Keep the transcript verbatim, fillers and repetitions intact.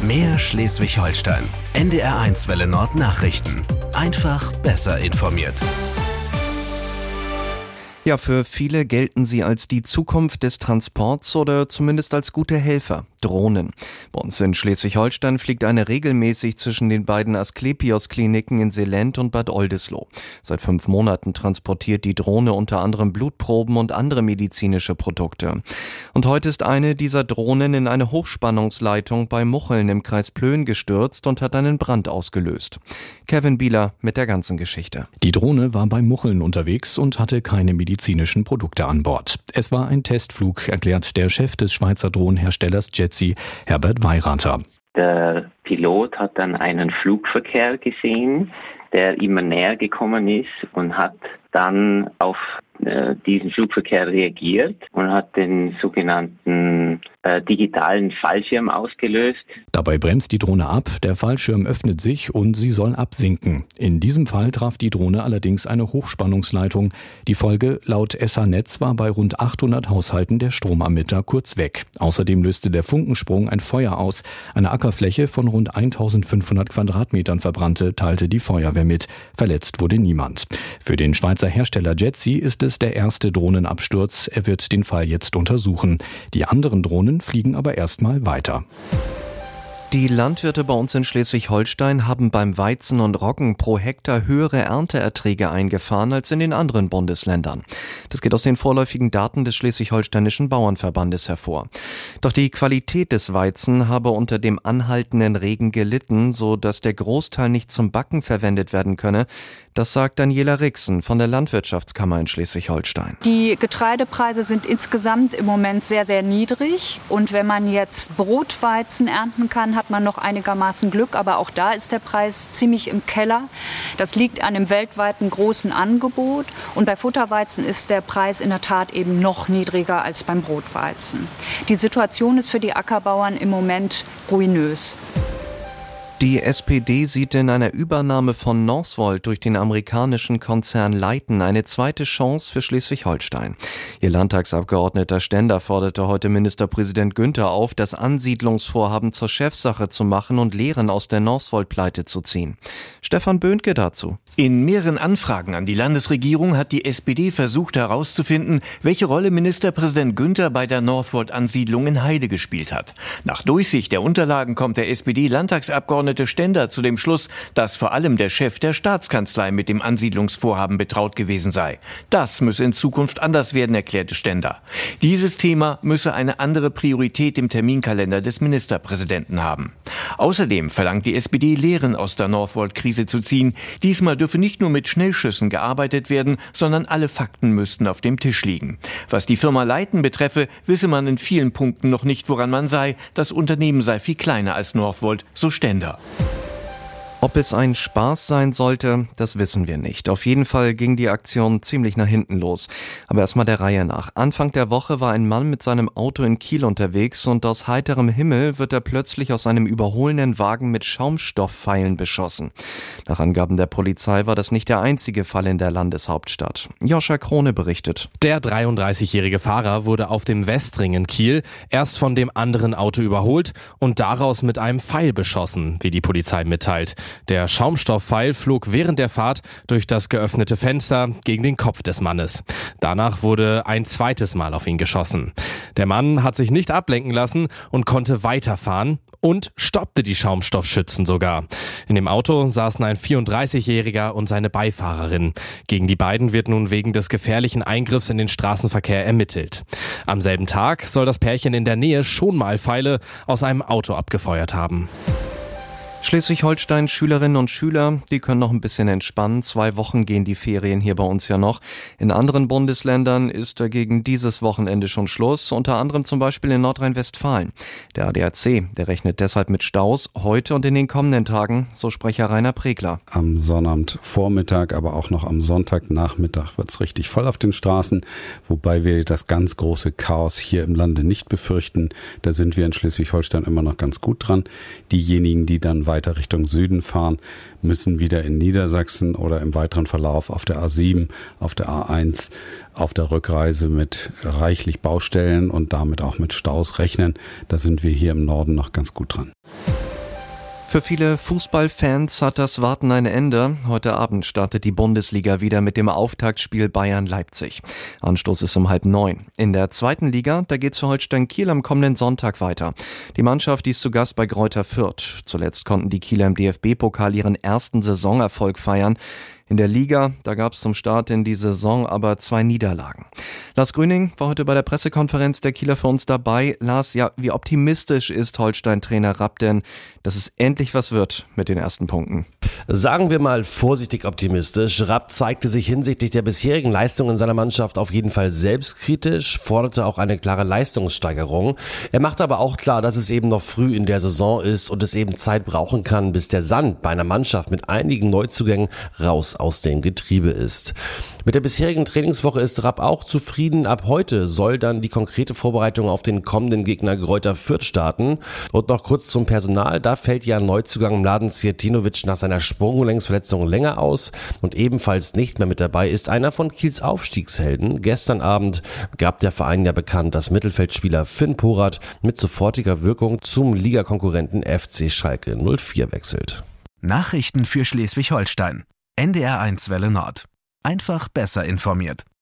Mehr Schleswig-Holstein. N D R eins Welle Nord Nachrichten. Einfach besser informiert. Ja, für viele gelten sie als die Zukunft des Transports oder zumindest als gute Helfer. Drohnen. Bei uns in Schleswig-Holstein fliegt eine regelmäßig zwischen den beiden Asklepios-Kliniken in Seelend und Bad Oldesloe. Seit fünf Monaten transportiert die Drohne unter anderem Blutproben und andere medizinische Produkte. Und heute ist eine dieser Drohnen in eine Hochspannungsleitung bei Mucheln im Kreis Plön gestürzt und hat einen Brand ausgelöst. Kevin Bieler mit der ganzen Geschichte. Die Drohne war bei Mucheln unterwegs und hatte keine medizinischen Produkte an Bord. Es war ein Testflug, erklärt der Chef des Schweizer Drohnenherstellers Jetsi, Herbert Weirater. Der Pilot hat dann einen Flugverkehr gesehen, der immer näher gekommen ist und hat dann auf äh, diesen Flugverkehr reagiert und hat den sogenannten äh, digitalen Fallschirm ausgelöst. Dabei bremst die Drohne ab, der Fallschirm öffnet sich und sie soll absinken. In diesem Fall traf die Drohne allerdings eine Hochspannungsleitung. Die Folge laut S A-Netz war bei rund achthundert Haushalten der Stromanbieter kurz weg. Außerdem löste der Funkensprung ein Feuer aus. Eine Ackerfläche von rund eintausendfünfhundert Quadratmetern verbrannte, teilte die Feuerwehr mit. Verletzt wurde niemand. Für den Schweizer Hersteller Jetsi ist es der erste Drohnenabsturz. Er wird den Fall jetzt untersuchen. Die anderen Drohnen fliegen aber erstmal weiter. Die Landwirte bei uns in Schleswig-Holstein haben beim Weizen und Roggen pro Hektar höhere Ernteerträge eingefahren als in den anderen Bundesländern. Das geht aus den vorläufigen Daten des Schleswig-Holsteinischen Bauernverbandes hervor. Doch die Qualität des Weizen habe unter dem anhaltenden Regen gelitten, so dass der Großteil nicht zum Backen verwendet werden könne. Das sagt Daniela Rixen von der Landwirtschaftskammer in Schleswig-Holstein. Die Getreidepreise sind insgesamt im Moment sehr, sehr niedrig. Und wenn man jetzt Brotweizen ernten kann, hat man noch einigermaßen Glück. Aber auch da ist der Preis ziemlich im Keller. Das liegt an dem weltweiten großen Angebot. Und bei Futterweizen ist der Preis in der Tat eben noch niedriger als beim Brotweizen. Die Situation ist für die Ackerbauern im Moment ruinös. Die S P D sieht in einer Übernahme von Northvolt durch den amerikanischen Konzern Leighton eine zweite Chance für Schleswig-Holstein. Ihr Landtagsabgeordneter Stender forderte heute Ministerpräsident Günther auf, das Ansiedlungsvorhaben zur Chefsache zu machen und Lehren aus der Northvolt-Pleite zu ziehen. Stefan Böhnke dazu. In mehreren Anfragen an die Landesregierung hat die S P D versucht herauszufinden, welche Rolle Ministerpräsident Günther bei der Northvolt-Ansiedlung in Heide gespielt hat. Nach Durchsicht der Unterlagen kommt der S P D-Landtagsabgeordnete Stender zu dem Schluss, dass vor allem der Chef der Staatskanzlei mit dem Ansiedlungsvorhaben betraut gewesen sei. Das müsse in Zukunft anders werden, erklärte Stender. Dieses Thema müsse eine andere Priorität im Terminkalender des Ministerpräsidenten haben. Außerdem verlangt die S P D, Lehren aus der Northvolt-Krise zu ziehen. Diesmal dürfe nicht nur mit Schnellschüssen gearbeitet werden, sondern alle Fakten müssten auf dem Tisch liegen. Was die Firma Leighton betreffe, wisse man in vielen Punkten noch nicht, woran man sei. Das Unternehmen sei viel kleiner als Northvolt, so Stender. Ob es ein Spaß sein sollte, das wissen wir nicht. Auf jeden Fall ging die Aktion ziemlich nach hinten los. Aber erstmal der Reihe nach. Anfang der Woche war ein Mann mit seinem Auto in Kiel unterwegs und aus heiterem Himmel wird er plötzlich aus einem überholenden Wagen mit Schaumstoffpfeilen beschossen. Nach Angaben der Polizei war das nicht der einzige Fall in der Landeshauptstadt. Joscha Krone berichtet. Der dreiunddreißigjährige Fahrer wurde auf dem Westring in Kiel erst von dem anderen Auto überholt und daraus mit einem Pfeil beschossen, wie die Polizei mitteilt. Der Schaumstoffpfeil flog während der Fahrt durch das geöffnete Fenster gegen den Kopf des Mannes. Danach wurde ein zweites Mal auf ihn geschossen. Der Mann hat sich nicht ablenken lassen und konnte weiterfahren und stoppte die Schaumstoffschützen sogar. In dem Auto saßen ein vierunddreißigjähriger und seine Beifahrerin. Gegen die beiden wird nun wegen des gefährlichen Eingriffs in den Straßenverkehr ermittelt. Am selben Tag soll das Pärchen in der Nähe schon mal Pfeile aus einem Auto abgefeuert haben. Schleswig-Holstein Schülerinnen und Schüler, die können noch ein bisschen entspannen. Zwei Wochen gehen die Ferien hier bei uns ja noch. In anderen Bundesländern ist dagegen dieses Wochenende schon Schluss, unter anderem zum Beispiel in Nordrhein-Westfalen. Der A D A C, der rechnet deshalb mit Staus heute und in den kommenden Tagen, so Sprecher Rainer Pregler. Am Sonnabendvormittag, aber auch noch am Sonntagnachmittag wird's richtig voll auf den Straßen, wobei wir das ganz große Chaos hier im Lande nicht befürchten. Da sind wir in Schleswig-Holstein immer noch ganz gut dran. Diejenigen, die dann weiter weiter Richtung Süden fahren, müssen wieder in Niedersachsen oder im weiteren Verlauf auf der A sieben, auf der A eins, auf der Rückreise mit reichlich Baustellen und damit auch mit Staus rechnen. Da sind wir hier im Norden noch ganz gut dran. Für viele Fußballfans hat das Warten ein Ende. Heute Abend startet die Bundesliga wieder mit dem Auftaktspiel Bayern-Leipzig. Anstoß ist um halb neun. In der zweiten Liga, da geht's für Holstein Kiel am kommenden Sonntag weiter. Die Mannschaft, die ist zu Gast bei Greuther Fürth. Zuletzt konnten die Kieler im D F B-Pokal ihren ersten Saisonerfolg feiern. In der Liga, da gab es zum Start in die Saison aber zwei Niederlagen. Lars Grüning war heute bei der Pressekonferenz der Kieler für uns dabei. Lars, ja, wie optimistisch ist Holstein-Trainer Rapp denn, dass es endlich was wird mit den ersten Punkten? Sagen wir mal vorsichtig optimistisch. Rapp zeigte sich hinsichtlich der bisherigen Leistungen seiner Mannschaft auf jeden Fall selbstkritisch, forderte auch eine klare Leistungssteigerung. Er machte aber auch klar, dass es eben noch früh in der Saison ist und es eben Zeit brauchen kann, bis der Sand bei einer Mannschaft mit einigen Neuzugängen raus aus dem Getriebe ist. Mit der bisherigen Trainingswoche ist Rapp auch zufrieden. Ab heute soll dann die konkrete Vorbereitung auf den kommenden Gegner Greuther Fürth starten. Und noch kurz zum Personal. Da fällt ja Neuzugang Mladen Cvjetinovic nach seiner Sprunggelenksverletzung länger aus. Und ebenfalls nicht mehr mit dabei ist einer von Kiels Aufstiegshelden. Gestern Abend gab der Verein ja bekannt, dass Mittelfeldspieler Finn Porath mit sofortiger Wirkung zum Ligakonkurrenten F C Schalke null vier wechselt. Nachrichten für Schleswig-Holstein. N D R eins Welle Nord. Einfach besser informiert.